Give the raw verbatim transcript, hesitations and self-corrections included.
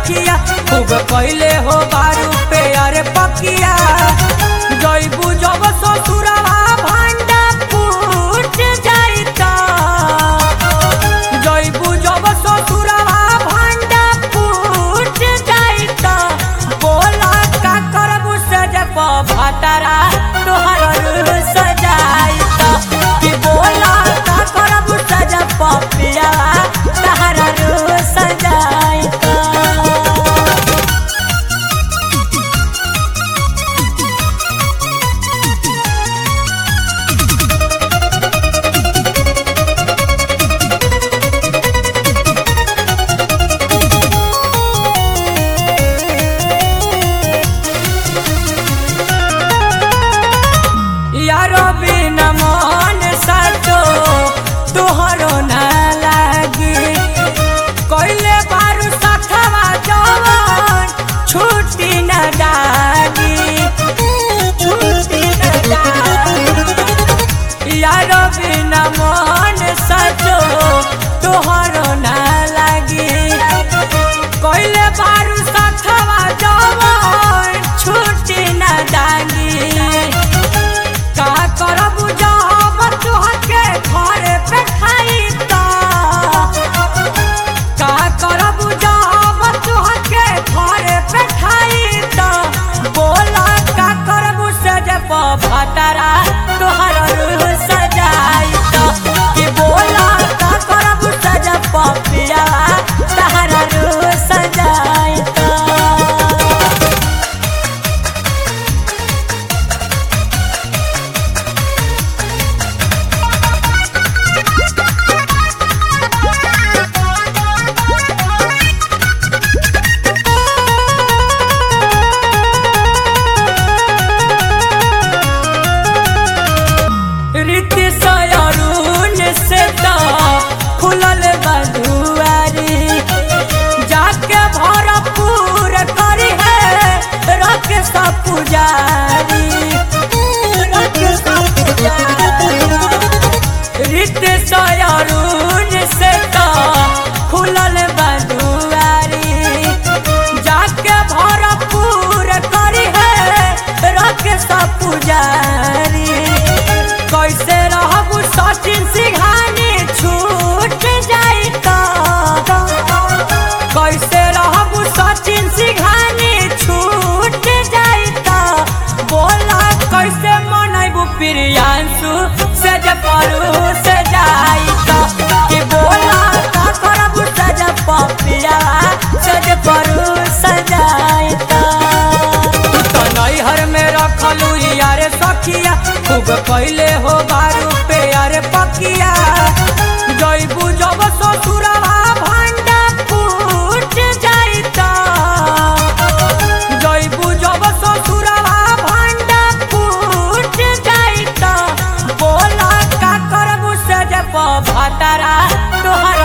सखिया खूब कैले हो बारू पे अरे पकिया जैबू जब ससुरवा भांडा फूट जाइता जैबू जब ससुरवा भांडा फूट जाइता बोला का करबू से जब भतरा तोहर रूह सजाइता कि बोला का करबू से जब पिया तोहर रूह सजाइता। यारो बिना मन साचो तोहरो ना लागी कोइले बारू सखवा जवान छुट्टी न डागी छुट्टी न डागी यारो बिना मन साचो तोहरो ना लागी कोइले बारू सखवा जवान छुट्टी न डागी का करबू जब तुहके घर पे खाइता का करबू जब तुहके घर पे खाइता बोला का करबू से जब भतरा तोहर रूह सजाइता कि बोला का करबू से जब पिया तोहर रूह सजाइता। रीति सयरून से तो खुलल बधुआरी जाके भरपूर करी है रख सब पुजारी रख सब पुजारी रीति सयरून से तो खुलल बधुआरी जाके भरपूर करी है रख सब पुजारी कैसे रहबू सचिन सिंघानी छूट जाइता कैसे रहबू सचिन सिंघानी छूट जाइता बोला कैसे मनैबू प्रियांशु से जब परू से जाइता कि बोला का करबू से जब पिया से जब परू से जाइता तो नैहर में रखलू यारे सखिया खूब कैले हो बारू पे अरे पकिया जैबू जब ससुरवा भांडा फूट जाइता जैबू जब ससुरवा भांडा फूट जाइता बोला का करबू से जब भतरा तोहर